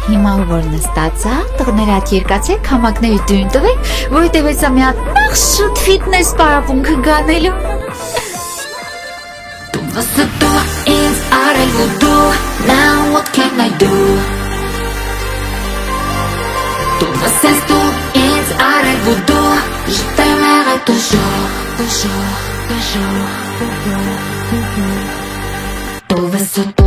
Հիմա որ նստած է, տղներատ երկացեք, համակների դույն տվեք, որովհետև հեսա մի հատ նախ շուտ ֆիթնես պարապունքը գանելու։ Դու վստու ինձ արել վուդու, now what can I do? Դու վստես դու ինձ արել վուդու, je t'aimerai toujours, toujours, toujours, toujours. Դու վստու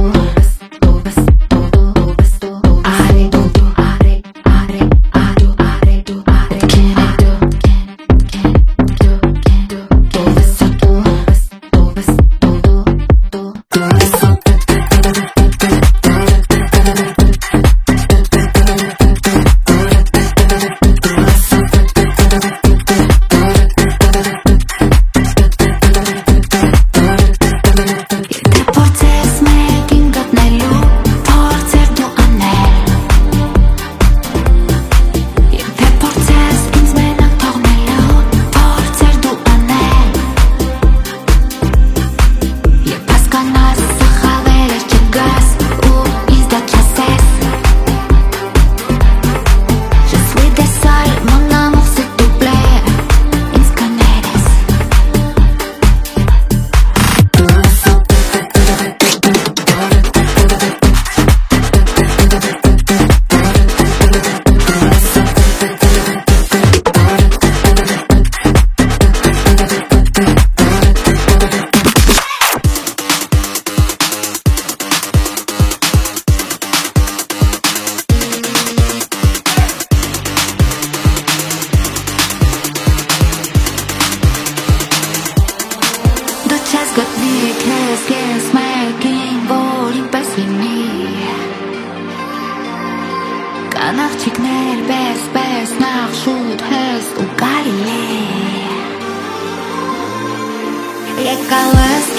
Kiss making boring pessimist. Kanach chikner bes nach shoot has u galile. Ekalas